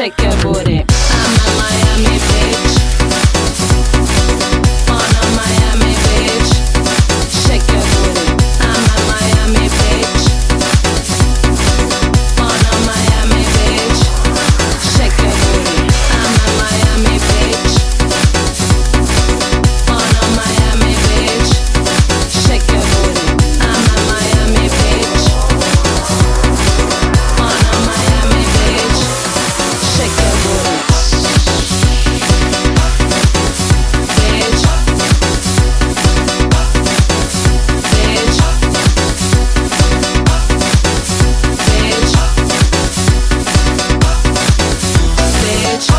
shake your booty. I'm a Miami bitch. On a Miami bitch. Shake your booty. I'm a Miami bitch. On a Miami bitch. Shake your booty. I'm a Miami bitch. On a Miami bitch. Shake your booty. I'm a Miami bitch. On a Miami bitch. Shake your booty. Bitch. Bitch. Bitch.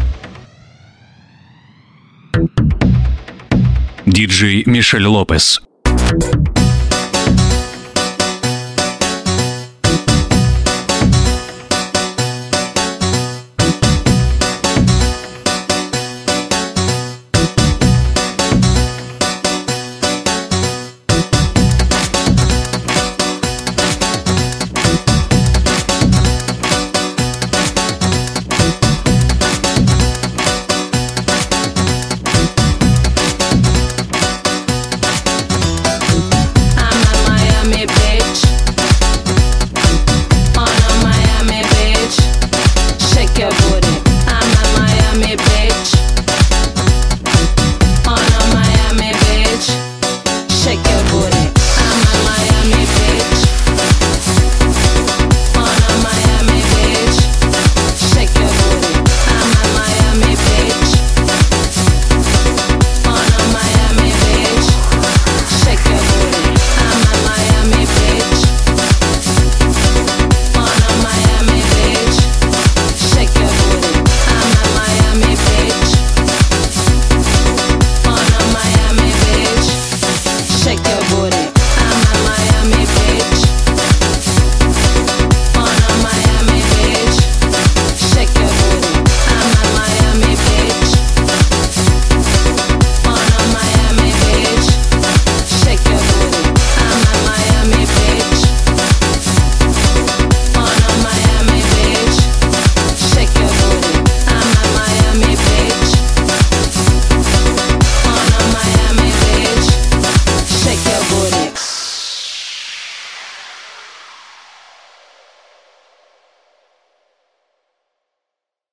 Диджей Мишель Лопес.